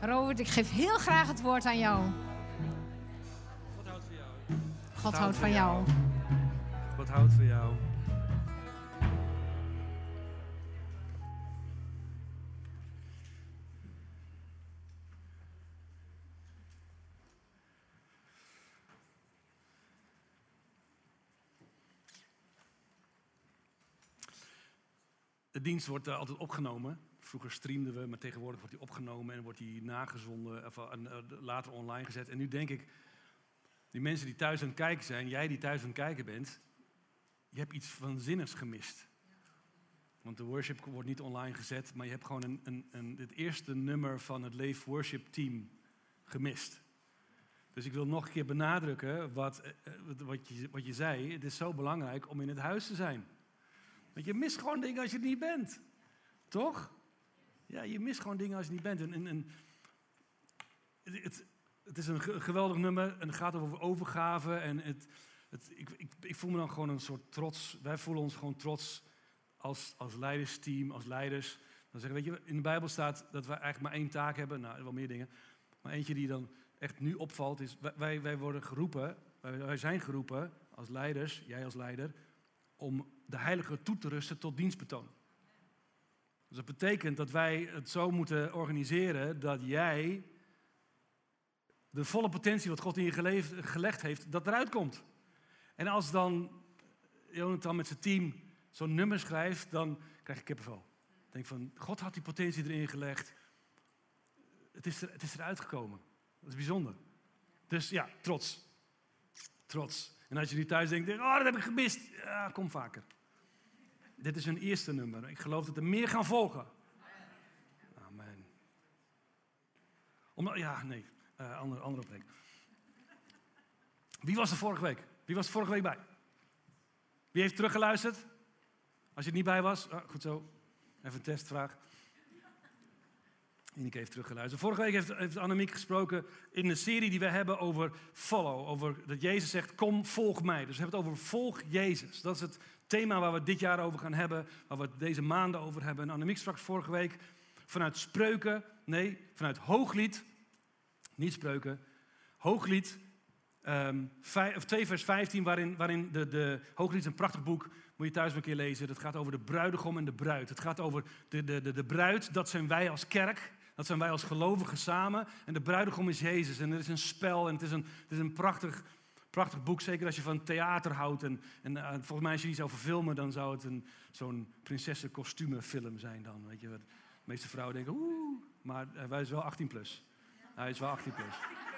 Robert, ik geef heel graag het woord aan jou. God houdt van jou. God houdt van jou. God houdt van jou. De dienst wordt altijd opgenomen. Vroeger streamden we, maar tegenwoordig wordt die opgenomen en wordt die nagezonden, of later online gezet. En nu denk ik, die mensen die thuis aan het kijken zijn, jij die thuis aan het kijken bent, je hebt iets waanzinnigs gemist. Want de worship wordt niet online gezet, maar je hebt gewoon het eerste nummer van het Leef Worship Team gemist. Dus ik wil nog een keer benadrukken wat je zei. Het is zo belangrijk om in het huis te zijn. Want je mist gewoon dingen als je er niet bent. Toch? Ja, je mist gewoon dingen als je niet bent. Het is een geweldig nummer en het gaat over overgave. En ik voel me dan gewoon een soort trots. Wij voelen ons gewoon trots als leidersteam, als leiders. Dan zeggen, weet je, in de Bijbel staat dat wij eigenlijk maar één taak hebben. Nou, wel meer dingen. Maar eentje die dan echt nu opvalt is, wij worden geroepen, wij zijn geroepen als leiders, jij als leider, om de heilige toe te rusten tot dienstbetoon. Dus dat betekent dat wij het zo moeten organiseren dat jij de volle potentie wat God in je gelegd heeft, dat eruit komt. En als dan Jonathan met zijn team zo'n nummer schrijft, dan krijg ik kippenvel. Ik denk van, God had die potentie erin gelegd. Het is eruit gekomen. Dat is bijzonder. Dus ja, trots. Trots. En als je nu thuis denkt, oh, dat heb ik gemist. Ja, kom vaker. Dit is een eerste nummer. Ik geloof dat er meer gaan volgen. Amen. Andere plek. Wie was er vorige week? Wie was er vorige week bij? Wie heeft teruggeluisterd? Als je er niet bij was, goed zo. Even een testvraag. Ineke heeft teruggeluisterd. Vorige week heeft Annemiek gesproken in de serie die we hebben over follow. Over dat Jezus zegt, kom, volg mij. Dus we hebben het over volg Jezus. Dat is het thema waar we dit jaar over gaan hebben. Waar we het deze maanden over hebben. En Annemiek sprak vorige week vanuit Spreuken. Nee, vanuit Hooglied. Niet Spreuken. Hooglied 2 vers 15. Waarin de Hooglied is een prachtig boek. Moet je thuis een keer lezen. Het gaat over de bruidegom en de bruid. Het gaat over de bruid. Dat zijn wij als kerk. Dat zijn wij als gelovigen samen. En de bruidegom is Jezus. En er is een spel. En het is een prachtig boek. Zeker als je van theater houdt. En volgens mij als je die zou verfilmen, dan zou het zo'n prinsessenkostumenfilm zijn dan. Weet je, wat de meeste vrouwen denken, oeh. Maar hij is wel 18 plus. Hij is wel 18 plus.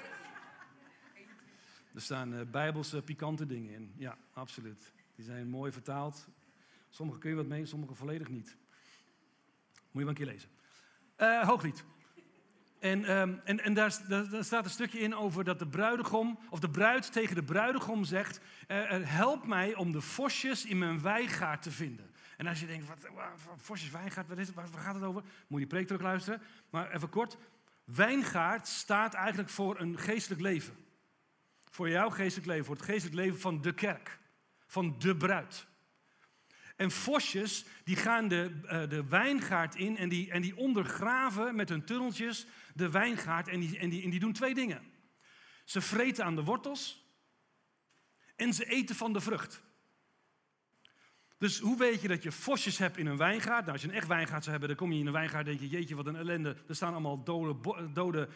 Er staan bijbelse pikante dingen in. Ja, absoluut. Die zijn mooi vertaald. Sommige kun je wat mee, sommige volledig niet. Moet je wel een keer lezen. Hooglied. En daar staat een stukje in over dat de bruidegom, of de bruid tegen de bruidegom zegt, help mij om de vosjes in mijn wijngaard te vinden. En als je denkt, vosjes, wijngaard, waar gaat het over? Moet je die preek terugluisteren. Maar even kort, wijngaard staat eigenlijk voor een geestelijk leven. Voor jouw geestelijk leven, voor het geestelijk leven van de kerk. Van de bruid. En vosjes, die gaan de wijngaard in en die ondergraven met hun tunneltjes de wijngaard en die doen twee dingen. Ze vreten aan de wortels en ze eten van de vrucht. Dus hoe weet je dat je vosjes hebt in een wijngaard? Nou, als je een echt wijngaard zou hebben, dan kom je in een wijngaard en denk je, jeetje, wat een ellende. Er staan allemaal dode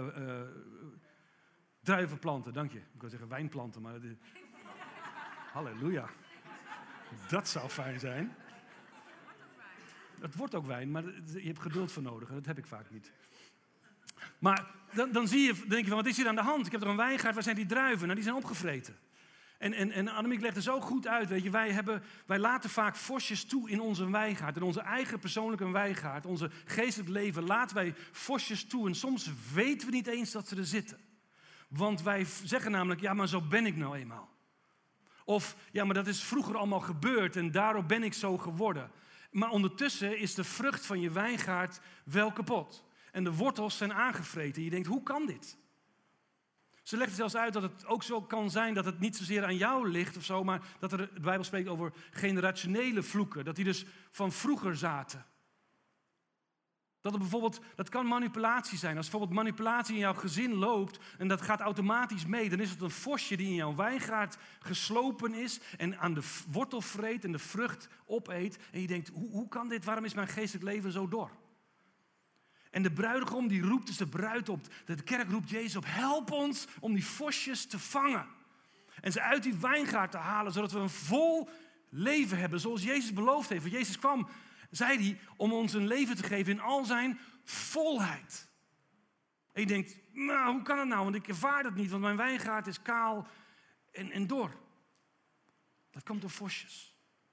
druivenplanten, dank je. Ik wil zeggen wijnplanten, maar... Halleluja. Dat zou fijn zijn. Het wordt ook wijn, maar je hebt geduld voor nodig. En dat heb ik vaak niet. Maar dan denk je van, wat is hier aan de hand? Ik heb er een wijngaard, waar zijn die druiven? Nou, die zijn opgevreten. En Annemiek legt er zo goed uit, weet je. Wij laten vaak vosjes toe in onze wijngaard. In onze eigen persoonlijke wijngaard. Onze geestelijk leven laten wij vosjes toe. En soms weten we niet eens dat ze er zitten. Want wij zeggen namelijk, ja, maar zo ben ik nou eenmaal. Of, ja, maar dat is vroeger allemaal gebeurd en daarom ben ik zo geworden. Maar ondertussen is de vrucht van je wijngaard wel kapot. En de wortels zijn aangevreten. Je denkt, hoe kan dit? Ze legt zelfs uit dat het ook zo kan zijn dat het niet zozeer aan jou ligt of zo, maar dat de Bijbel spreekt over generationele vloeken. Dat die dus van vroeger zaten. Dat kan manipulatie zijn. Als bijvoorbeeld manipulatie in jouw gezin loopt en dat gaat automatisch mee, dan is het een vosje die in jouw wijngaard geslopen is en aan de wortel vreet en de vrucht opeet. En je denkt, hoe kan dit? Waarom is mijn geestelijk leven zo dor? En de bruidegom die roept dus de bruid op. De kerk roept Jezus op. Help ons om die vosjes te vangen. En ze uit die wijngaard te halen, zodat we een vol leven hebben. Zoals Jezus beloofd heeft. Want Jezus kwam, zei hij, om ons een leven te geven in al zijn volheid. En je denkt, nou, hoe kan dat nou? Want ik ervaar dat niet, want mijn wijngaard is kaal en dor. Dat komt door vosjes.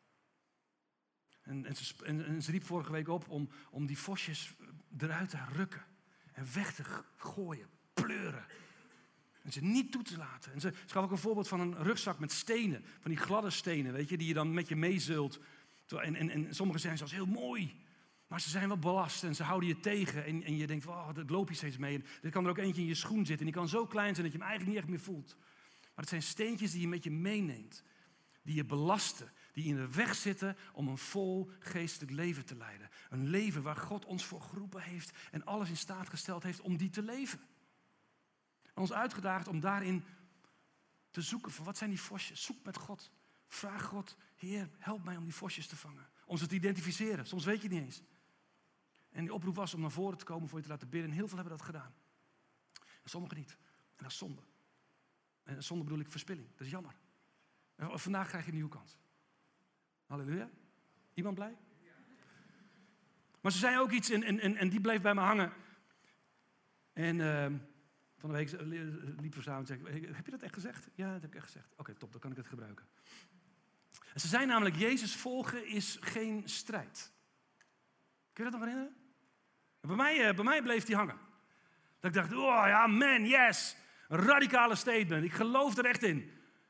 En ze riep vorige week op om die vosjes eruit te rukken. En weg te gooien, pleuren. En ze niet toe te laten. En ze gaf ook een voorbeeld van een rugzak met stenen. Van die gladde stenen, weet je, die je dan met je meezult. En sommige zijn zelfs heel mooi. Maar ze zijn wel belast en ze houden je tegen. En je denkt, oh, dat loop je steeds mee. En er kan er ook eentje in je schoen zitten. En die kan zo klein zijn dat je hem eigenlijk niet echt meer voelt. Maar het zijn steentjes die je met je meeneemt. Die je belasten. Die in de weg zitten om een vol geestelijk leven te leiden. Een leven waar God ons voor geroepen heeft. En alles in staat gesteld heeft om die te leven. En ons uitgedaagd om daarin te zoeken. Van wat zijn die vosjes? Zoek met God. Vraag God, Heer, help mij om die vosjes te vangen. Om ze te identificeren. Soms weet je het niet eens. En die oproep was om naar voren te komen voor je te laten bidden. En heel veel hebben dat gedaan. En sommigen niet. En dat is zonde. En zonde bedoel ik verspilling. Dat is jammer. En vandaag krijg je een nieuwe kans. Halleluja. Iemand blij? Maar ze zei ook iets en die bleef bij me hangen. En van de week liep we samen en zei, heb je dat echt gezegd? Ja, dat heb ik echt gezegd. Oké, top, dan kan ik het gebruiken. En ze zei namelijk, Jezus volgen is geen strijd. Kun je dat nog herinneren? Bij mij bleef die hangen. Dat ik dacht, oh ja, man, yes. Een radicale statement. Ik geloof er echt in.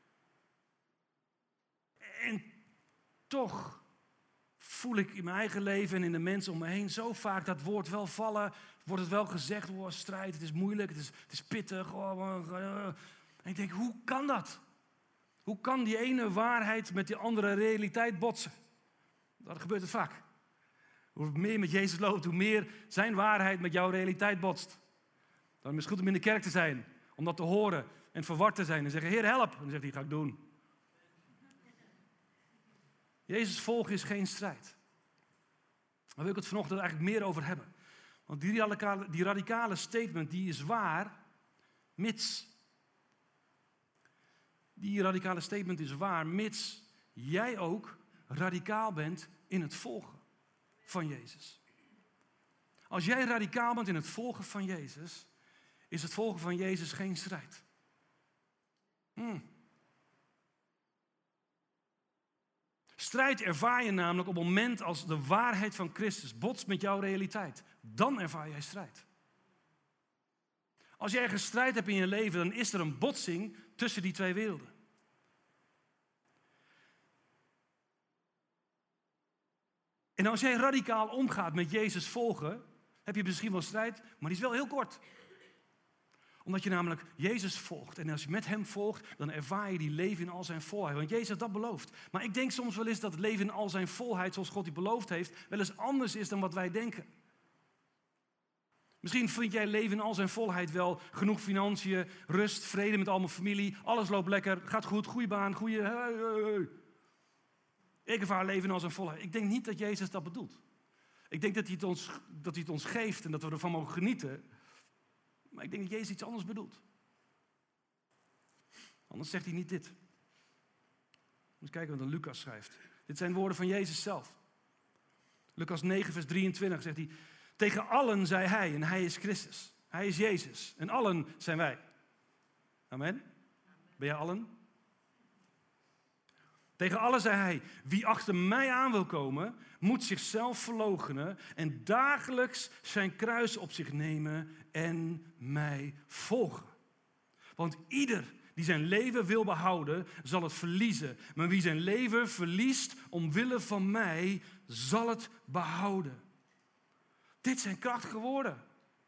En toch voel ik in mijn eigen leven en in de mensen om me heen zo vaak dat woord wel vallen. Wordt het wel gezegd, oh, strijd, het is moeilijk, het is pittig. En ik denk, hoe kan dat? Hoe kan die ene waarheid met die andere realiteit botsen? Dat gebeurt het vaak. Hoe meer je met Jezus loopt, hoe meer zijn waarheid met jouw realiteit botst. Dan is het goed om in de kerk te zijn, om dat te horen en verward te zijn. En zeggen, Heer, help. En dan zegt hij, ga ik doen. Jezus volgen is geen strijd. Daar wil ik het vanochtend eigenlijk meer over hebben. Want die radicale statement, die is waar, mits. Die radicale statement is waar, mits jij ook radicaal bent in het volgen van Jezus. Als jij radicaal bent in het volgen van Jezus, is het volgen van Jezus geen strijd. Strijd ervaar je namelijk op het moment als de waarheid van Christus botst met jouw realiteit. Dan ervaar jij strijd. Als jij ergens strijd hebt in je leven, dan is er een botsing tussen die twee werelden. En als jij radicaal omgaat met Jezus volgen, heb je misschien wel strijd, maar die is wel heel kort. Omdat je namelijk Jezus volgt. En als je met hem volgt, dan ervaar je die leven in al zijn volheid. Want Jezus had dat beloofd. Maar ik denk soms wel eens dat het leven in al zijn volheid, zoals God die beloofd heeft, wel eens anders is dan wat wij denken. Misschien vind jij leven in al zijn volheid wel genoeg financiën, rust, vrede met al mijn familie. Alles loopt lekker, gaat goed, goede baan, goede... Ik ervaar leven in al zijn volheid. Ik denk niet dat Jezus dat bedoelt. Ik denk dat hij het ons geeft en dat we ervan mogen genieten. Maar ik denk dat Jezus iets anders bedoelt. Anders zegt hij niet dit. Eens kijken wat Lucas schrijft. Dit zijn woorden van Jezus zelf. Lucas 9 vers 23 zegt hij. Tegen allen zei hij en hij is Christus. Hij is Jezus en allen zijn wij. Amen. Ben jij allen? Tegen allen zei hij, wie achter mij aan wil komen, moet zichzelf verloochenen en dagelijks zijn kruis op zich nemen en mij volgen. Want ieder die zijn leven wil behouden, zal het verliezen. Maar wie zijn leven verliest omwille van mij, zal het behouden. Dit zijn krachtige woorden.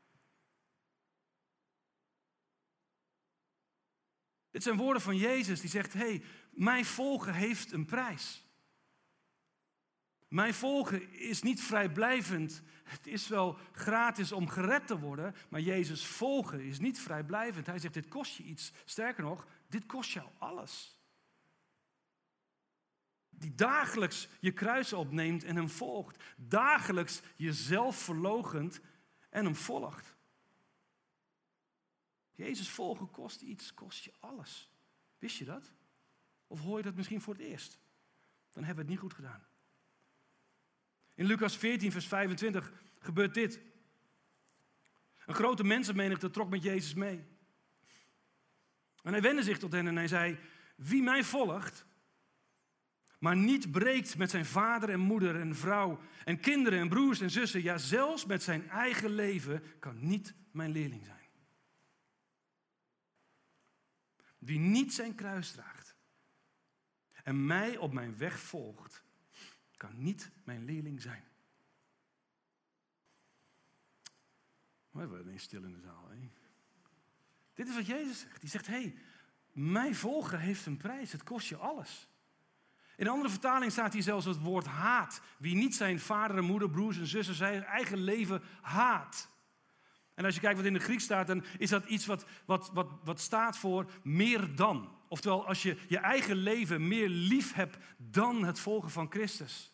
Dit zijn woorden van Jezus die zegt, hey, mij volgen heeft een prijs. Mij volgen is niet vrijblijvend. Het is wel gratis om gered te worden, maar Jezus volgen is niet vrijblijvend. Hij zegt, dit kost je iets. Sterker nog, dit kost jou alles. Die dagelijks je kruis opneemt en hem volgt. Dagelijks jezelf verloochent en hem volgt. Jezus volgen kost iets, kost je alles. Wist je dat? Of hoor je dat misschien voor het eerst? Dan hebben we het niet goed gedaan. In Lucas 14, vers 25 gebeurt dit. Een grote mensenmenigte trok met Jezus mee. En hij wendde zich tot hen en hij zei, wie mij volgt, maar niet breekt met zijn vader en moeder en vrouw en kinderen en broers en zussen, ja zelfs met zijn eigen leven, kan niet mijn leerling zijn. Wie niet zijn kruis draagt en mij op mijn weg volgt, kan niet mijn leerling zijn. We worden ineens stil in de zaal. Hè? Dit is wat Jezus zegt. Die zegt, hey, mij volgen heeft een prijs. Het kost je alles. In een andere vertaling staat hier zelfs het woord haat. Wie niet zijn vader en moeder, broers en zussen, zijn eigen leven haat. En als je kijkt wat in de Grieks staat, dan is dat iets wat staat voor meer dan. Oftewel, als je je eigen leven meer lief hebt dan het volgen van Christus.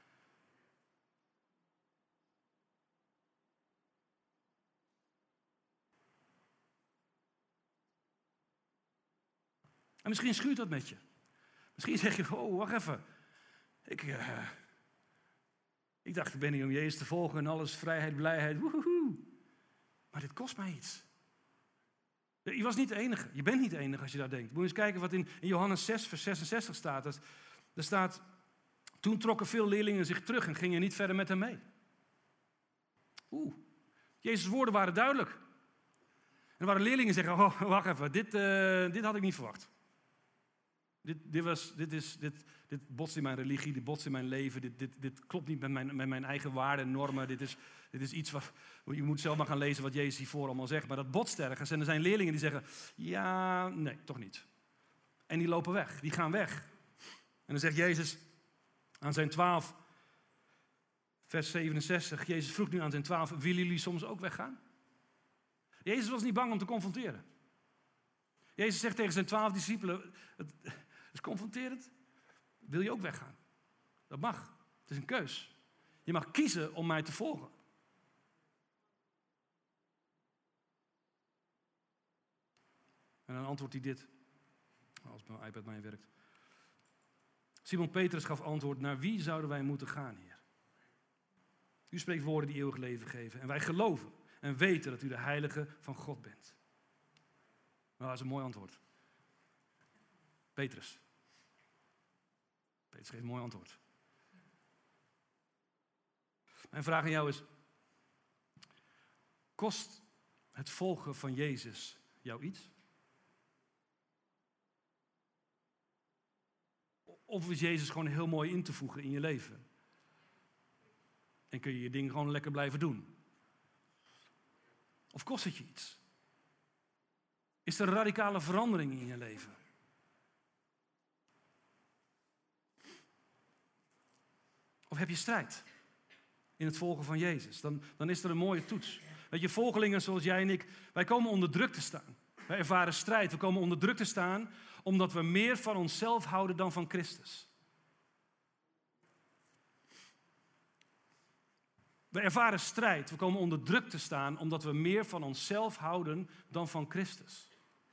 En misschien schuurt dat met je. Misschien zeg je, oh, wacht even. Ik dacht, ik ben hier om Jezus te volgen en alles vrijheid, blijheid. Woehoe. Maar dit kost mij iets. Je was niet de enige. Je bent niet de enige als je dat denkt. Moet je eens kijken wat in Johannes 6, vers 66 staat. Er staat, toen trokken veel leerlingen zich terug en gingen niet verder met hem mee. Jezus' woorden waren duidelijk. En er waren leerlingen die zeggen, oh, wacht even, dit had ik niet verwacht. Dit botst in mijn religie, dit botst in mijn leven, dit klopt niet met mijn eigen waarden en normen. Dit is iets wat, je moet zelf maar gaan lezen wat Jezus hiervoor allemaal zegt. Maar dat botst ergens en er zijn leerlingen die zeggen, ja, nee, toch niet. En die lopen weg, die gaan weg. En dan zegt Jezus aan zijn 12, vers 67, Jezus vroeg nu aan zijn 12, willen jullie soms ook weggaan? Jezus was niet bang om te confronteren. Jezus zegt tegen zijn 12 discipelen, het is confronterend. Wil je ook weggaan? Dat mag. Het is een keus. Je mag kiezen om mij te volgen. En dan antwoordt hij dit. Als mijn iPad mij werkt. Simon Petrus gaf antwoord, naar wie zouden wij moeten gaan, Heer? U spreekt woorden die eeuwig leven geven. En wij geloven en weten dat u de heilige van God bent. Nou, dat is een mooi antwoord. Petrus geeft een mooi antwoord. Mijn vraag aan jou is, kost het volgen van Jezus jou iets? Of is Jezus gewoon heel mooi in te voegen in je leven? En kun je je ding gewoon lekker blijven doen? Of kost het je iets? Is er een radicale verandering in je leven? Of heb je strijd in het volgen van Jezus? Dan is er een mooie toets. Weet je, volgelingen zoals jij en ik, wij komen onder druk te staan. Wij ervaren strijd. We komen onder druk te staan omdat we meer van onszelf houden dan van Christus. We ervaren strijd. We komen onder druk te staan omdat we meer van onszelf houden dan van Christus.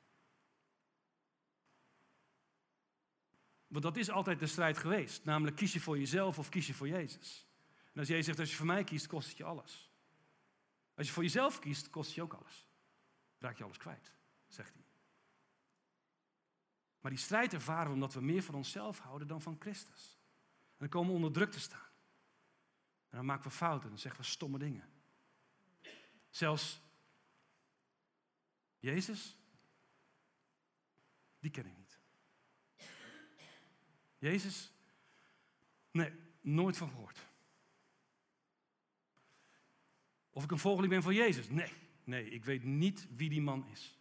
Want dat is altijd de strijd geweest. Namelijk, kies je voor jezelf of kies je voor Jezus? En als Jezus zegt, als je voor mij kiest, kost het je alles. Als je voor jezelf kiest, kost het je ook alles. Raak je alles kwijt, zegt hij. Maar die strijd ervaren we omdat we meer van onszelf houden dan van Christus. En dan komen we onder druk te staan. En dan maken we fouten, dan zeggen we stomme dingen. Zelfs Jezus, die ken ik niet. Jezus? Nee, nooit van gehoord. Of ik een volgeling ben van Jezus? Nee, ik weet niet wie die man is.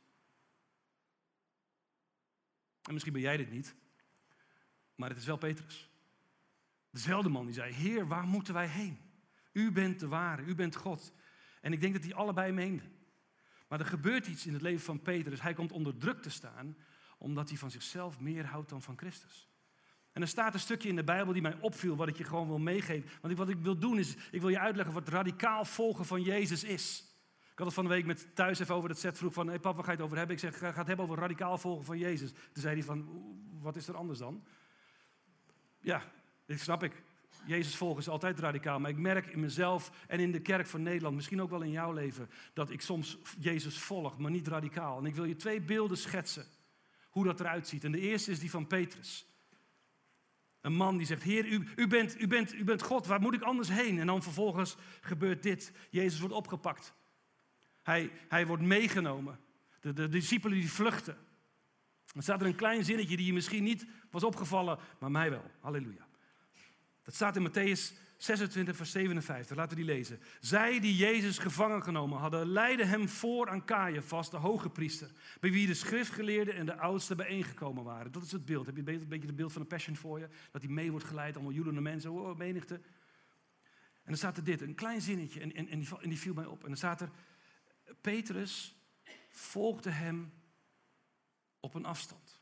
En misschien ben jij dit niet, maar het is wel Petrus. Dezelfde man die zei, Heer, waar moeten wij heen? U bent de ware, u bent God. En ik denk dat die allebei meenden. Maar er gebeurt iets in het leven van Petrus. Hij komt onder druk te staan, omdat hij van zichzelf meer houdt dan van Christus. En er staat een stukje in de Bijbel die mij opviel, wat ik je gewoon wil meegeven. Want wat ik wil doen is, ik wil je uitleggen wat radicaal volgen van Jezus is. Ik had het van de week met thuis even over dat set vroeg van, hey pap, waar ga je het over hebben? Ik zeg, ga het hebben over radicaal volgen van Jezus. Toen zei hij van, wat is er anders dan? Ja, dat snap ik. Jezus volgen is altijd radicaal. Maar ik merk in mezelf en in de kerk van Nederland, misschien ook wel in jouw leven, dat ik soms Jezus volg, maar niet radicaal. En ik wil je 2 beelden schetsen, hoe dat eruit ziet. En de eerste is die van Petrus. Een man die zegt, Heer, u bent God, waar moet ik anders heen? En dan vervolgens gebeurt dit. Jezus wordt opgepakt. Hij wordt meegenomen. De discipelen die vluchten. Dan staat er een klein zinnetje die je misschien niet was opgevallen, maar mij wel. Halleluja. Dat staat in Mattheüs 26, vers 57. Laten we die lezen. Zij die Jezus gevangen genomen hadden, leidden hem voor aan Caiaphas, de hoge priester, bij wie de schriftgeleerden en de oudsten bijeengekomen waren. Dat is het beeld. Heb je een beetje het beeld van de Passion voor je? Dat hij mee wordt geleid, allemaal joelende mensen, menigte. En dan staat er dit, een klein zinnetje, en die viel mij op. En dan staat er, Petrus volgde hem op een afstand.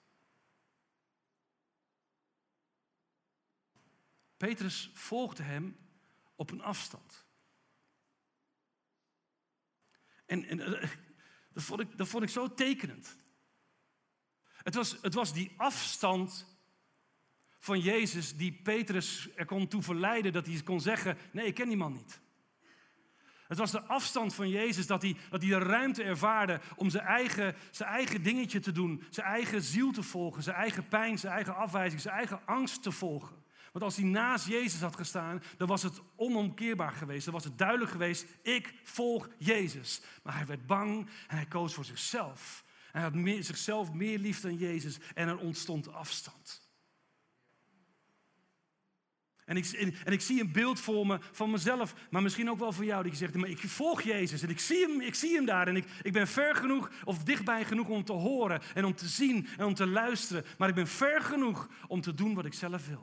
Petrus volgde hem op een afstand. En dat vond ik zo tekenend. Het was die afstand van Jezus die Petrus er kon toe verleiden dat hij kon zeggen, nee, ik ken die man niet. Het was de afstand van Jezus dat hij de ruimte ervaarde om zijn eigen dingetje te doen, zijn eigen ziel te volgen, zijn eigen pijn, zijn eigen afwijzing, zijn eigen angst te volgen. Want als hij naast Jezus had gestaan, dan was het onomkeerbaar geweest. Dan was het duidelijk geweest, ik volg Jezus. Maar hij werd bang en hij koos voor zichzelf. Hij had zichzelf meer lief dan Jezus en er ontstond afstand. En ik zie een beeld voor me van mezelf, maar misschien ook wel voor jou. Die zegt, maar ik volg Jezus en ik zie hem daar. En ik ben ver genoeg of dichtbij genoeg om te horen en om te zien en om te luisteren. Maar ik ben ver genoeg om te doen wat ik zelf wil.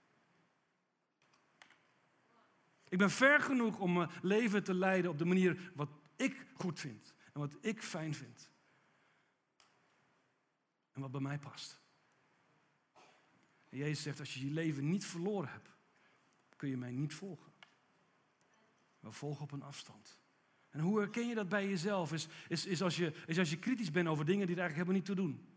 Ik ben ver genoeg om mijn leven te leiden op de manier wat ik goed vind. En wat ik fijn vind. En wat bij mij past. En Jezus zegt, als je je leven niet verloren hebt, kun je mij niet volgen. We volgen op een afstand. En hoe herken je dat bij jezelf? Is als je kritisch bent over dingen die er eigenlijk helemaal niet toe doen.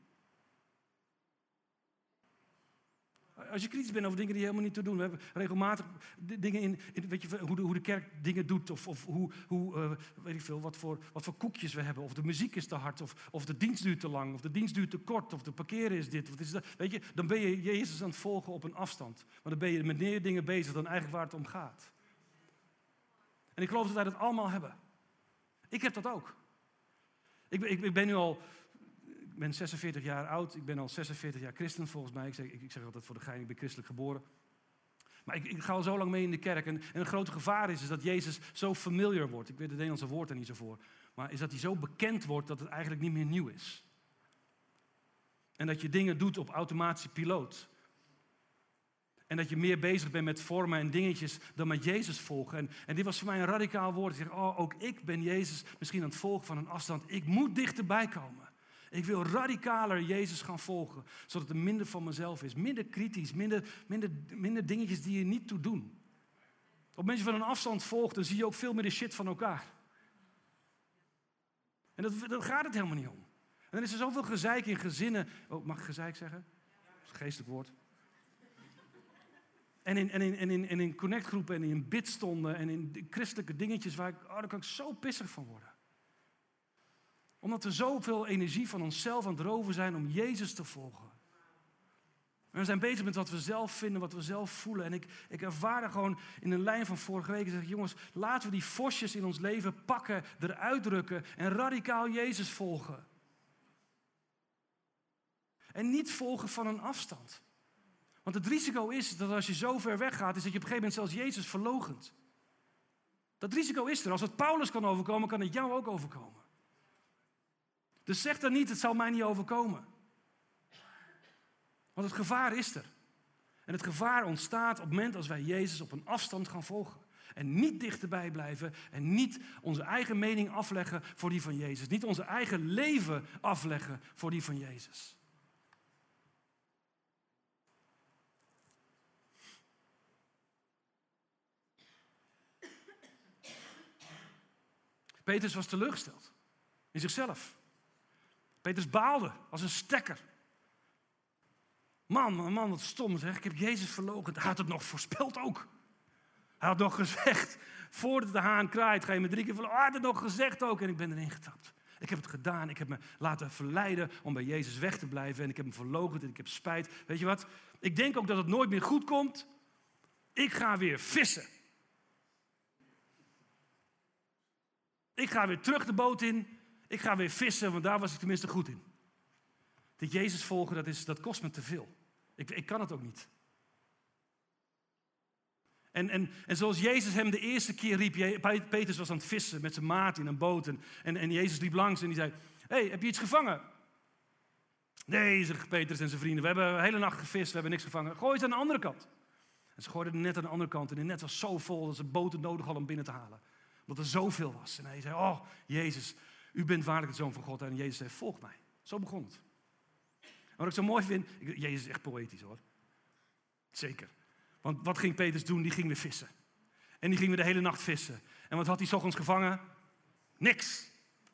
Als je kritisch bent over dingen die helemaal niet te doen. We hebben regelmatig dingen in weet je, hoe de kerk dingen doet. Of weet ik veel, wat voor koekjes we hebben. Of de muziek is te hard. Of de dienst duurt te lang. Of de dienst duurt te kort. Of de parkeren is dit. Wat is dat? Weet je, dan ben je Jezus aan het volgen op een afstand. Maar dan ben je met meer dingen bezig dan eigenlijk waar het om gaat. En ik geloof dat wij dat allemaal hebben. Ik heb dat ook. Ik ben nu al... Ik ben 46 jaar oud, ik ben al 46 jaar christen volgens mij. Ik zeg altijd voor de gein, ik ben christelijk geboren. Maar ik ga al zo lang mee in de kerk. En een grote gevaar is dat Jezus zo familiar wordt. Ik weet het Nederlandse woord er niet zo voor. Maar is dat hij zo bekend wordt dat het eigenlijk niet meer nieuw is. En dat je dingen doet op automatische piloot. En dat je meer bezig bent met vormen en dingetjes dan met Jezus volgen. En dit was voor mij een radicaal woord. Ik zeg, ook ik ben Jezus misschien aan het volgen van een afstand. Ik moet dichterbij komen. Ik wil radicaler Jezus gaan volgen, zodat er minder van mezelf is. Minder kritisch, minder dingetjes die je niet toe doen. Op mensen van een afstand volgt, dan zie je ook veel meer de shit van elkaar. En daar gaat het helemaal niet om. En dan is er zoveel gezeik in gezinnen. Oh, mag ik gezeik zeggen? Dat is een geestelijk woord. En in connectgroepen en in bidstonden en in christelijke dingetjes, daar kan ik zo pissig van worden. Omdat we zoveel energie van onszelf aan het roven zijn om Jezus te volgen. En we zijn bezig met wat we zelf vinden, wat we zelf voelen. En ik ervaarde gewoon in een lijn van vorige week. Ik zeg, jongens, laten we die vosjes in ons leven pakken, eruit drukken en radicaal Jezus volgen. En niet volgen van een afstand. Want het risico is dat als je zo ver weg gaat, is dat je op een gegeven moment zelfs Jezus verloochent. Dat risico is er. Als het Paulus kan overkomen, kan het jou ook overkomen. Dus zeg dan niet, het zal mij niet overkomen. Want het gevaar is er. En het gevaar ontstaat op het moment als wij Jezus op een afstand gaan volgen. En niet dichterbij blijven en niet onze eigen mening afleggen voor die van Jezus. Niet onze eigen leven afleggen voor die van Jezus. Petrus was teleurgesteld in zichzelf. Petrus baalde als een stekker. Man, wat stom zeg. Ik heb Jezus verloochend. Hij had het nog voorspeld ook. Hij had nog gezegd, voordat de haan kraait, ga je me 3 keer verloochenen. Hij had het nog gezegd ook en ik ben erin getrapt. Ik heb het gedaan. Ik heb me laten verleiden om bij Jezus weg te blijven. En ik heb hem verloochend en ik heb spijt. Weet je wat? Ik denk ook dat het nooit meer goed komt. Ik ga weer vissen. Ik ga weer terug de boot in. Ik ga weer vissen, want daar was ik tenminste goed in. Dat Jezus volgen, dat kost me te veel. Ik kan het ook niet. En zoals Jezus hem de eerste keer riep. Petrus was aan het vissen met zijn maat in een boot. En Jezus liep langs en die zei, hey, heb je iets gevangen? Nee, zegt Petrus en zijn vrienden. We hebben de hele nacht gevist, we hebben niks gevangen. Gooi het aan de andere kant. En ze gooiden het net aan de andere kant. En het net was zo vol dat ze boten nodig hadden om binnen te halen. Omdat er zoveel was. En hij zei, oh, Jezus, u bent waarlijk de Zoon van God. En Jezus zei, volg mij. Zo begon het. En wat ik zo mooi vind, Jezus is echt poëtisch hoor. Zeker. Want wat ging Petrus doen? Die ging weer vissen. En die ging weer de hele nacht vissen. En wat had hij 's ochtends gevangen? Niks.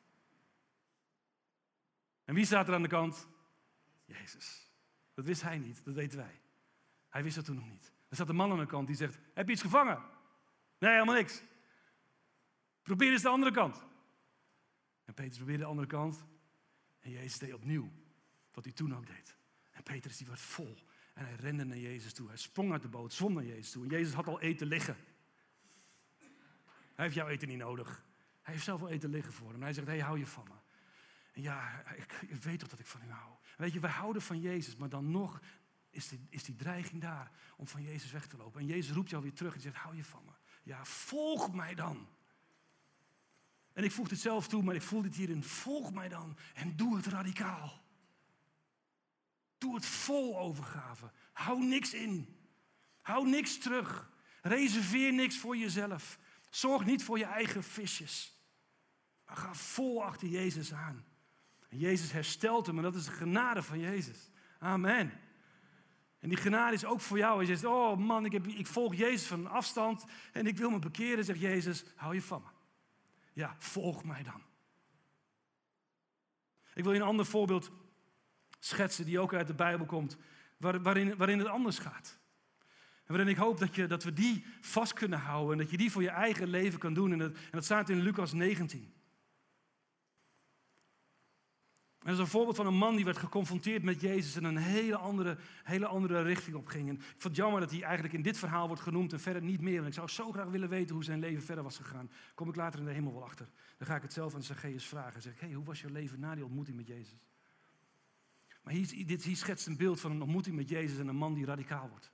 En wie staat er aan de kant? Jezus. Dat wist hij niet, dat weten wij. Hij wist dat toen nog niet. Er staat een man aan de kant die zegt, heb je iets gevangen? Nee, helemaal niks. Probeer eens de andere kant. En Petrus probeerde de andere kant. En Jezus deed opnieuw wat hij toen ook deed. En Petrus die werd vol. En hij rende naar Jezus toe. Hij sprong uit de boot, zwom naar Jezus toe. En Jezus had al eten liggen. Hij heeft jouw eten niet nodig. Hij heeft zelf al eten liggen voor hem. En hij zegt, hey, hou je van me. En ja, ik weet toch dat ik van u hou. Weet je, wij houden van Jezus. Maar dan nog is die dreiging daar om van Jezus weg te lopen. En Jezus roept jou weer terug en zegt, hou je van me. Ja, volg mij dan. En ik voeg het zelf toe, maar ik voel dit hierin. Volg mij dan en doe het radicaal. Doe het vol overgave. Hou niks in. Hou niks terug. Reserveer niks voor jezelf. Zorg niet voor je eigen visjes. Maar ga vol achter Jezus aan. En Jezus herstelt hem en dat is de genade van Jezus. Amen. En die genade is ook voor jou. Als je zegt, oh man, ik volg Jezus van een afstand en ik wil me bekeren, zegt Jezus, hou je van me. Ja, volg mij dan. Ik wil je een ander voorbeeld schetsen die ook uit de Bijbel komt, waarin het anders gaat. En waarin ik hoop dat we die vast kunnen houden en dat je die voor je eigen leven kan doen. En dat staat in Lucas 19. En dat is een voorbeeld van een man die werd geconfronteerd met Jezus en een hele andere richting op ging. En ik vond het jammer dat hij eigenlijk in dit verhaal wordt genoemd en verder niet meer. En ik zou zo graag willen weten hoe zijn leven verder was gegaan. Daar kom ik later in de hemel wel achter. Dan ga ik het zelf aan Zacchaeus vragen. En zeg ik, hey, hoe was je leven na die ontmoeting met Jezus? Maar hier schetst een beeld van een ontmoeting met Jezus en een man die radicaal wordt.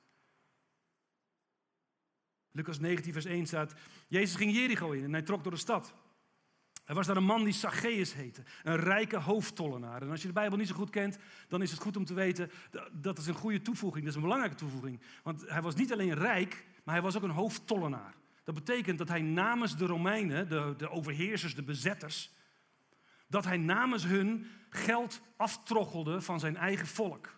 Lucas 19 vers 1 staat, Jezus ging Jericho in en hij trok door de stad. Er was daar een man die Zacchaeus heette, een rijke hoofdtollenaar. En als je de Bijbel niet zo goed kent, dan is het goed om te weten, dat is een goede toevoeging, dat is een belangrijke toevoeging. Want hij was niet alleen rijk, maar hij was ook een hoofdtollenaar. Dat betekent dat hij namens de Romeinen, de overheersers, de bezetters, dat hij namens hun geld aftroggelde van zijn eigen volk.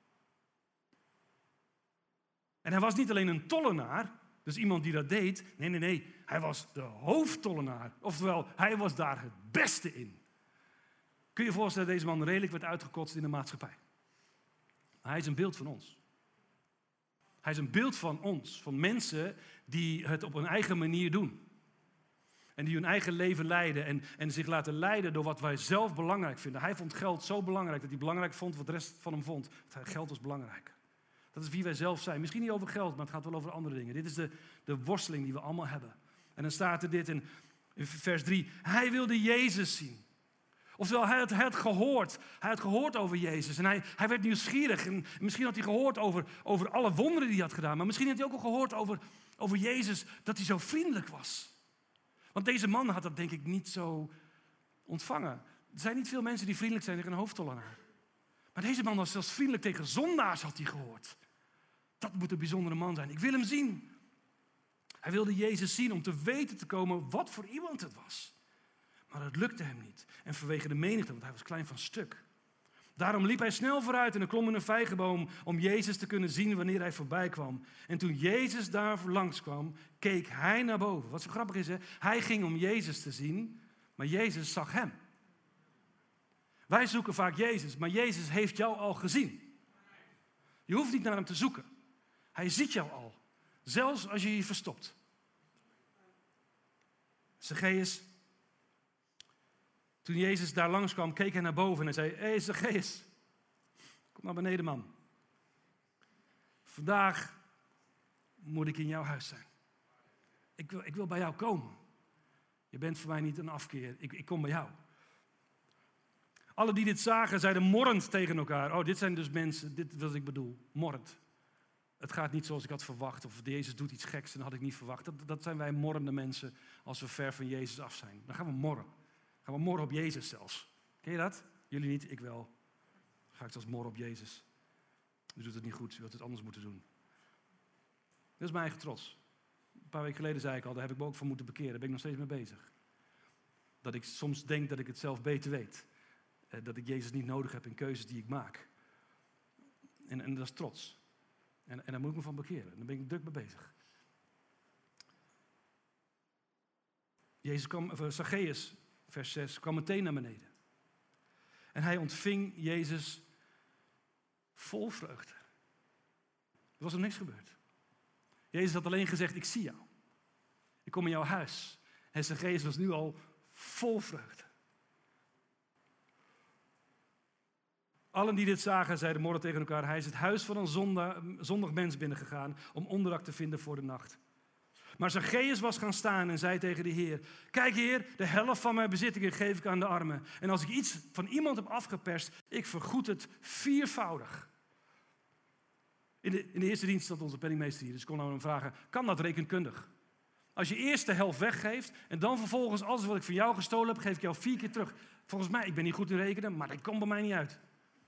En hij was niet alleen een tollenaar, dus iemand die dat deed. Nee. Hij was de hoofdtollenaar. Oftewel, hij was daar het beste in. Kun je je voorstellen dat deze man redelijk werd uitgekotst in de maatschappij? Maar hij is een beeld van ons. Hij is een beeld van ons. Van mensen die het op hun eigen manier doen. En die hun eigen leven leiden. En zich laten leiden door wat wij zelf belangrijk vinden. Hij vond geld zo belangrijk dat hij belangrijk vond wat de rest van hem vond. Geld was belangrijk. Dat is wie wij zelf zijn. Misschien niet over geld, maar het gaat wel over andere dingen. Dit is de worsteling die we allemaal hebben. En dan staat er dit in vers 3. Hij wilde Jezus zien. Oftewel, hij had gehoord. Hij had gehoord over Jezus. En hij werd nieuwsgierig. En misschien had hij gehoord over alle wonderen die hij had gedaan. Maar misschien had hij ook al gehoord over Jezus, dat hij zo vriendelijk was. Want deze man had dat denk ik niet zo ontvangen. Er zijn niet veel mensen die vriendelijk zijn tegen een hoofdtollenaar. Maar deze man was zelfs vriendelijk tegen zondaars, had hij gehoord. dat moet een bijzondere man zijn. Ik wil hem zien. Hij wilde Jezus zien om te weten te komen wat voor iemand het was. Maar het lukte hem niet. En vanwege de menigte, want hij was klein van stuk. Daarom liep hij snel vooruit en klom in een vijgenboom om Jezus te kunnen zien wanneer hij voorbij kwam. En toen Jezus daar langs kwam, keek hij naar boven. Wat zo grappig is, hè? Hij ging om Jezus te zien, maar Jezus zag hem. Wij zoeken vaak Jezus, maar Jezus heeft jou al gezien. Je hoeft niet naar hem te zoeken. Hij ziet jou al, zelfs als je je verstopt. Zacchaeus, toen Jezus daar langskwam, keek hij naar boven en zei: Hé Zacchaeus, kom naar beneden man. Vandaag moet ik in jouw huis zijn. Ik wil bij jou komen. Je bent voor mij niet een afkeer, ik kom bij jou. Alle die dit zagen, zeiden morrend tegen elkaar: oh, dit zijn dus mensen, dit is wat ik bedoel, morrend. Het gaat niet zoals ik had verwacht, of Jezus doet iets geks en dat had ik niet verwacht. Dat zijn wij morrende mensen als we ver van Jezus af zijn. Dan gaan we morren. Gaan we morren op Jezus zelfs. Ken je dat? Jullie niet, ik wel. Dan ga ik zelfs morren op Jezus. U doet het niet goed, u had het anders moeten doen. Dat is mijn eigen trots. Een paar weken geleden zei ik al, daar heb ik me ook van moeten bekeren. Daar ben ik nog steeds mee bezig. Dat ik soms denk dat ik het zelf beter weet. Dat ik Jezus niet nodig heb in keuzes die ik maak. En dat is trots. En daar moet ik me van bekeren. Daar ben ik druk mee bezig. Zacchaeus, vers 6, kwam meteen naar beneden. En hij ontving Jezus vol vreugde. Er was nog niks gebeurd. Jezus had alleen gezegd: ik zie jou. Ik kom in jouw huis. En Zacchaeus was nu al vol vreugde. Allen die dit zagen, zeiden morgen tegen elkaar: hij is het huis van een zondig mens binnengegaan om onderdak te vinden voor de nacht. Maar Zacchaeus was gaan staan en zei tegen de Heer: kijk Heer, de helft van mijn bezittingen geef ik aan de armen. En als ik iets van iemand heb afgeperst, ik vergoed het viervoudig. In de eerste dienst zat onze penningmeester hier, dus ik kon aan hem vragen: kan dat rekenkundig? Als je eerst de helft weggeeft en dan vervolgens alles wat ik van jou gestolen heb, geef ik jou 4 keer terug. Volgens mij, ik ben niet goed in rekenen, maar dat komt bij mij niet uit.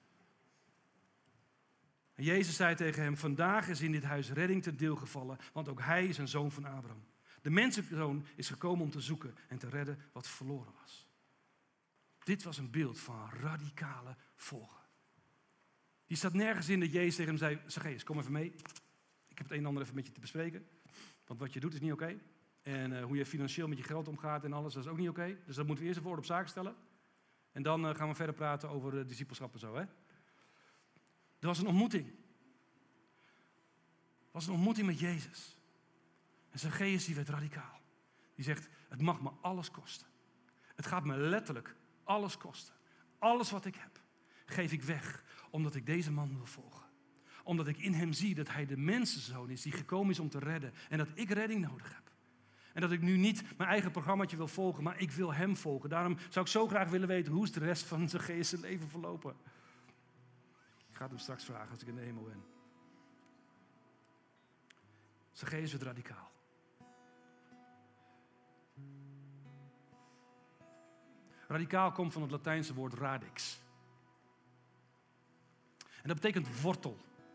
En Jezus zei tegen hem: vandaag is in dit huis redding ten deel gevallen, want ook hij is een zoon van Abraham. De mensenzoon is gekomen om te zoeken en te redden wat verloren was. Dit was een beeld van radicale volgen. Die staat nergens in dat Jezus tegen hem zei: Zacchaeus, kom even mee. Ik heb het een en ander even met je te bespreken. Want wat je doet is niet oké. En hoe je financieel met je geld omgaat en alles, dat is ook niet oké. Dus dat moeten we eerst even op zaken stellen. En dan gaan we verder praten over discipelschap en zo, hè. Er was een ontmoeting. Er was een ontmoeting met Jezus. En Zacchaeus die werd radicaal. Die zegt: het mag me alles kosten. Het gaat me letterlijk alles kosten. Alles wat ik heb, geef ik weg, omdat ik deze man wil volgen. Omdat ik in hem zie dat hij de mensenzoon is die gekomen is om te redden. En dat ik redding nodig heb. En dat ik nu niet mijn eigen programmaatje wil volgen, maar ik wil hem volgen. Daarom zou ik zo graag willen weten: hoe is de rest van Zacchaeus' leven verlopen? Ik ga het hem straks vragen als ik in de hemel ben. Zacchaeus werd radicaal. Radicaal komt van het Latijnse woord radix. En dat betekent wortel.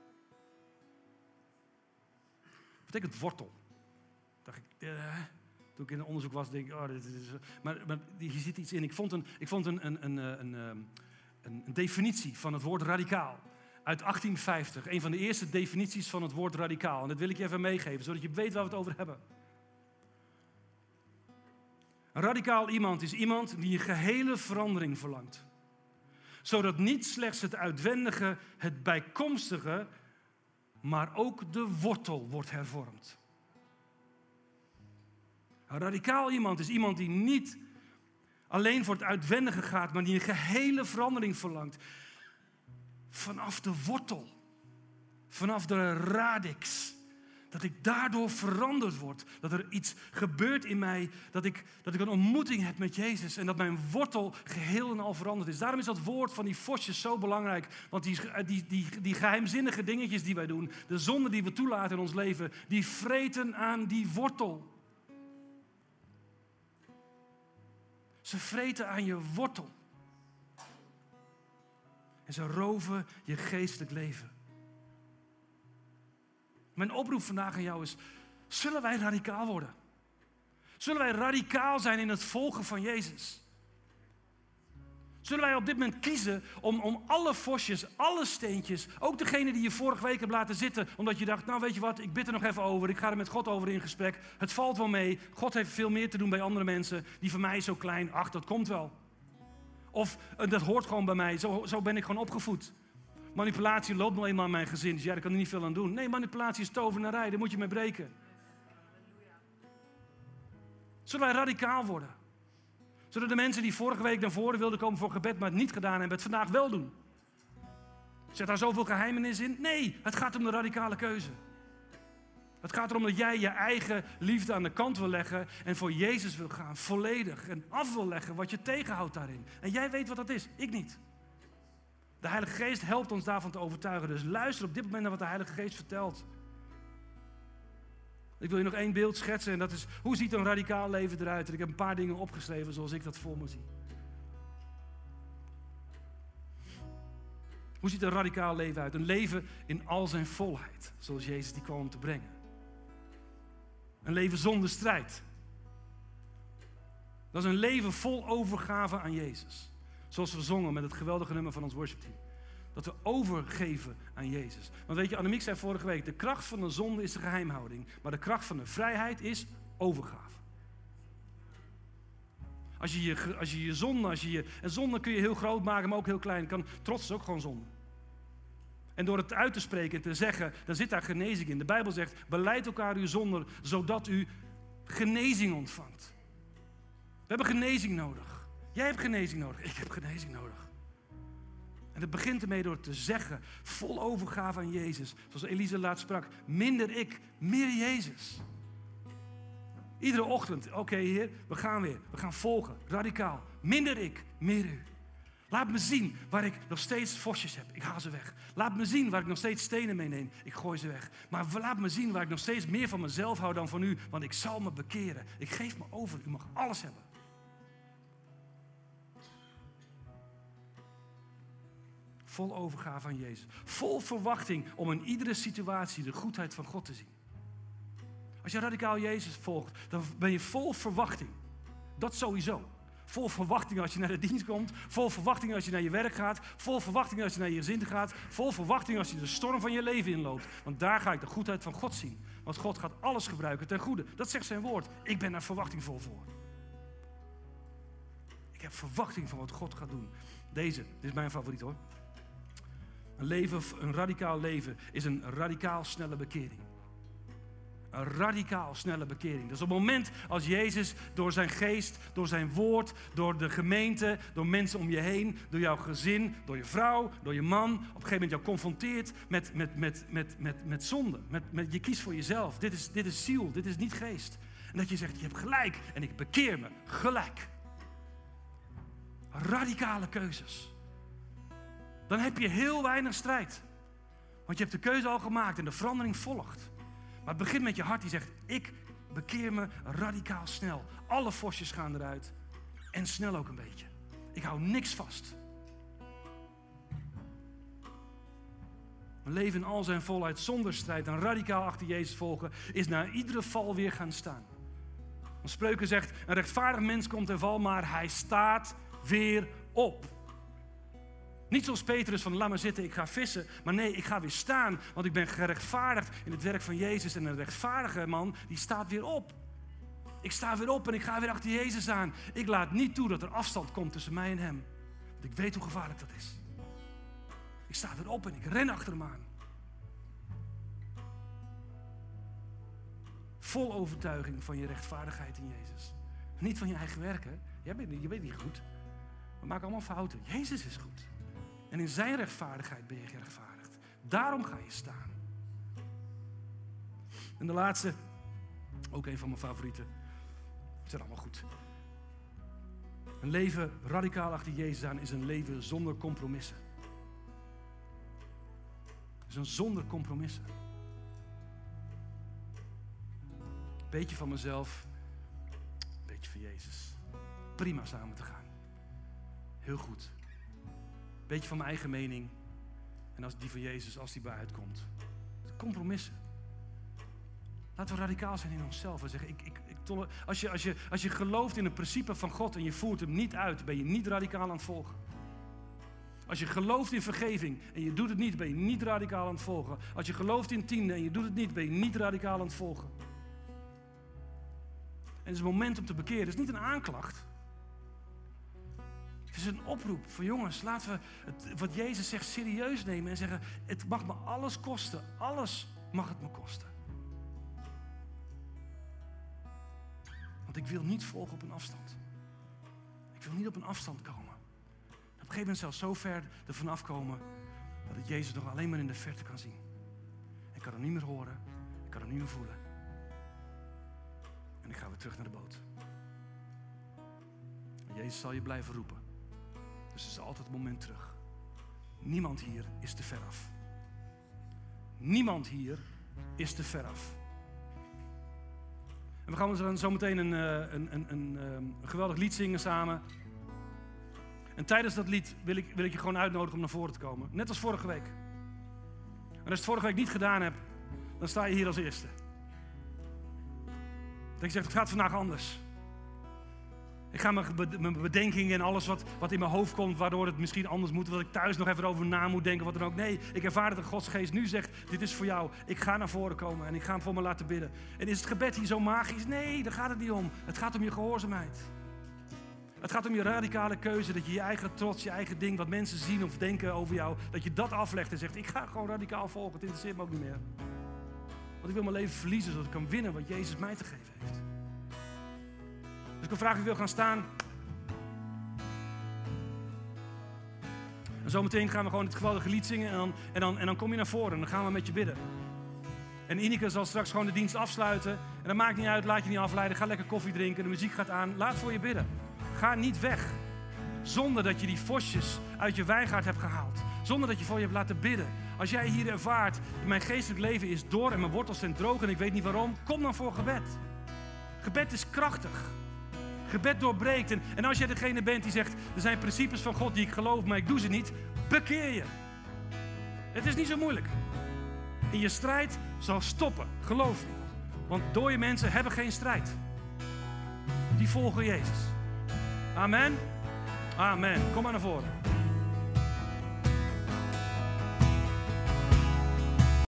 Dat betekent wortel. Dacht ik, toen ik in een onderzoek was, denk ik, dit is... Maar hier zit iets in. Ik vond een definitie van het woord radicaal. Uit 1850. Een van de eerste definities van het woord radicaal. En dat wil ik je even meegeven, zodat je weet waar we het over hebben. Een radicaal iemand is iemand die een gehele verandering verlangt. Zodat niet slechts het uitwendige, het bijkomstige, maar ook de wortel wordt hervormd. Een radicaal iemand is iemand die niet alleen voor het uitwendige gaat, maar die een gehele verandering verlangt. Vanaf de wortel, vanaf de radix. Dat ik daardoor veranderd word. Dat er iets gebeurt in mij. Dat ik een ontmoeting heb met Jezus. En dat mijn wortel geheel en al veranderd is. Daarom is dat woord van die vosjes zo belangrijk. Want die geheimzinnige dingetjes die wij doen. De zonden die we toelaten in ons leven. Die vreten aan die wortel. Ze vreten aan je wortel. En ze roven je geestelijk leven. Mijn oproep vandaag aan jou is, zullen wij radicaal worden? Zullen wij radicaal zijn in het volgen van Jezus? Zullen wij op dit moment kiezen om alle vosjes, alle steentjes, ook degene die je vorige week hebt laten zitten, omdat je dacht, nou weet je wat, ik bid er nog even over, ik ga er met God over in gesprek, het valt wel mee, God heeft veel meer te doen bij andere mensen, die van mij is zo klein, ach dat komt wel. Of dat hoort gewoon bij mij, zo ben ik gewoon opgevoed. Manipulatie loopt nog eenmaal in mijn gezin, dus ja, daar kan ik niet veel aan doen. Nee, manipulatie is tovenarij, daar moet je mee breken. Zullen wij radicaal worden? Zullen de mensen die vorige week naar voren wilden komen voor gebed, maar het niet gedaan hebben, het vandaag wel doen? Zit daar zoveel geheimenis in? Nee, het gaat om de radicale keuze. Het gaat erom dat jij je eigen liefde aan de kant wil leggen en voor Jezus wil gaan, volledig. En af wil leggen wat je tegenhoudt daarin. En jij weet wat dat is, ik niet. De Heilige Geest helpt ons daarvan te overtuigen. Dus luister op dit moment naar wat de Heilige Geest vertelt. Ik wil je nog 1 beeld schetsen en dat is, hoe ziet een radicaal leven eruit? En ik heb een paar dingen opgeschreven zoals ik dat voor me zie. Hoe ziet een radicaal leven uit? Een leven in al zijn volheid, zoals Jezus die kwam om te brengen. Een leven zonder strijd. Dat is een leven vol overgave aan Jezus. Zoals we zongen met het geweldige nummer van ons worshipteam. Dat we overgeven aan Jezus. Want weet je, Annemiek zei vorige week, de kracht van de zonde is de geheimhouding. Maar de kracht van de vrijheid is overgave. Als je je zonde, en zonde kun je heel groot maken, maar ook heel klein. Trots is ook gewoon zonde. En door het uit te spreken en te zeggen, dan zit daar genezing in. De Bijbel zegt, belijd elkaar uw zonden, zodat u genezing ontvangt. We hebben genezing nodig. Jij hebt genezing nodig, ik heb genezing nodig. En het begint ermee door te zeggen, vol overgave aan Jezus. Zoals Elise laatst sprak, minder ik, meer Jezus. Iedere ochtend, oké, Heer, we gaan weer. We gaan volgen, radicaal. Minder ik, meer u. Laat me zien waar ik nog steeds vosjes heb. Ik haal ze weg. Laat me zien waar ik nog steeds stenen meeneem. Ik gooi ze weg. Maar laat me zien waar ik nog steeds meer van mezelf hou dan van u. Want ik zal me bekeren. Ik geef me over. U mag alles hebben. Vol overgave aan Jezus. Vol verwachting om in iedere situatie de goedheid van God te zien. Als je radicaal Jezus volgt, dan ben je vol verwachting. Dat sowieso. Vol verwachting als je naar de dienst komt. Vol verwachting als je naar je werk gaat. Vol verwachting als je naar je gezin gaat. Vol verwachting als je de storm van je leven inloopt. Want daar ga ik de goedheid van God zien. Want God gaat alles gebruiken ten goede. Dat zegt zijn woord. Ik ben daar verwachting vol voor. Ik heb verwachting van wat God gaat doen. Dit is mijn favoriet hoor. Een radicaal leven is een radicaal snelle bekering. Een radicaal snelle bekering. Dus op het moment als Jezus door zijn geest, door zijn woord, door de gemeente, door mensen om je heen, door jouw gezin, door je vrouw, door je man, op een gegeven moment jou confronteert met zonde. Je kiest voor jezelf. Dit is ziel, dit is niet geest. En dat je zegt, je hebt gelijk en ik bekeer me gelijk. Radicale keuzes. Dan heb je heel weinig strijd. Want je hebt de keuze al gemaakt en de verandering volgt. Maar het begint met je hart die zegt, ik bekeer me radicaal snel. Alle vosjes gaan eruit. En snel ook een beetje. Ik hou niks vast. Een leven in al zijn volheid zonder strijd en radicaal achter Jezus volgen is na iedere val weer gaan staan. Want Spreuken zegt, een rechtvaardig mens komt ten val, maar hij staat weer op. Niet zoals Petrus van laat maar zitten, ik ga vissen. Maar nee, ik ga weer staan, want ik ben gerechtvaardigd in het werk van Jezus. En een rechtvaardige man, die staat weer op. Ik sta weer op en ik ga weer achter Jezus aan. Ik laat niet toe dat er afstand komt tussen mij en hem. Want ik weet hoe gevaarlijk dat is. Ik sta weer op en ik ren achter hem aan. Vol overtuiging van je rechtvaardigheid in Jezus. Niet van je eigen werken. Je bent niet goed. We maken allemaal fouten. Jezus is goed. En in zijn rechtvaardigheid ben je gerechtvaardigd. Daarom ga je staan. En de laatste, ook een van mijn favorieten. Ze zijn allemaal goed. Een leven radicaal achter Jezus aan is een leven zonder compromissen. Het is een zonder compromissen. Een beetje van mezelf, een beetje van Jezus. Prima samen te gaan. Heel goed. Beetje van mijn eigen mening. En als die van Jezus, als die bij uitkomt. Compromissen. Laten we radicaal zijn in onszelf en zeggen, als je gelooft in het principe van God en je voert hem niet uit, ben je niet radicaal aan het volgen. Als je gelooft in vergeving en je doet het niet, ben je niet radicaal aan het volgen. Als je gelooft in tiende en je doet het niet, ben je niet radicaal aan het volgen. En het is een moment om te bekeren. Het is niet een aanklacht. Het is een oproep voor jongens, laten we wat Jezus zegt serieus nemen en zeggen, het mag me alles kosten. Alles mag het me kosten. Want ik wil niet volgen op een afstand. Ik wil niet op een afstand komen. Op een gegeven moment zelfs zo ver ervan afkomen dat ik Jezus nog alleen maar in de verte kan zien. Ik kan hem niet meer horen, ik kan hem niet meer voelen. En ik ga weer terug naar de boot. En Jezus zal je blijven roepen. Dus het is altijd het moment terug. Niemand hier is te ver af. Niemand hier is te ver af. En we gaan zo meteen een geweldig lied zingen samen. En tijdens dat lied wil ik je gewoon uitnodigen om naar voren te komen. Net als vorige week. En als je het vorige week niet gedaan hebt, dan sta je hier als eerste. Dat je zegt, het gaat vandaag anders. Ik ga mijn bedenkingen en alles wat in mijn hoofd komt, waardoor het misschien anders moet, wat ik thuis nog even over na moet denken, wat dan ook. Nee, ik ervaar dat de Gods Geest nu zegt, dit is voor jou. Ik ga naar voren komen en ik ga hem voor me laten bidden. En is het gebed hier zo magisch? Nee, daar gaat het niet om. Het gaat om je gehoorzaamheid. Het gaat om je radicale keuze, dat je je eigen trots, je eigen ding, wat mensen zien of denken over jou, dat je dat aflegt en zegt, ik ga gewoon radicaal volgen, het interesseert me ook niet meer. Want ik wil mijn leven verliezen, zodat ik kan winnen wat Jezus mij te geven heeft. Dus ik wil vragen wie wil gaan staan. En zometeen gaan we gewoon het geweldige lied zingen en dan kom je naar voren en dan gaan we met je bidden. En Ineke zal straks gewoon de dienst afsluiten. En dat maakt niet uit, laat je niet afleiden. Ga lekker koffie drinken, de muziek gaat aan. Laat voor je bidden. Ga niet weg. Zonder dat je die vosjes uit je wijngaard hebt gehaald. Zonder dat je voor je hebt laten bidden. Als jij hier ervaart, mijn geestelijk leven is door en mijn wortels zijn droog en ik weet niet waarom. Kom dan voor gebed. Gebed is krachtig. Gebed doorbreekt. En als jij degene bent die zegt, er zijn principes van God die ik geloof, maar ik doe ze niet. Bekeer je. Het is niet zo moeilijk. En je strijd zal stoppen. Geloof me. Want dode mensen hebben geen strijd. Die volgen Jezus. Amen. Amen. Kom maar naar voren.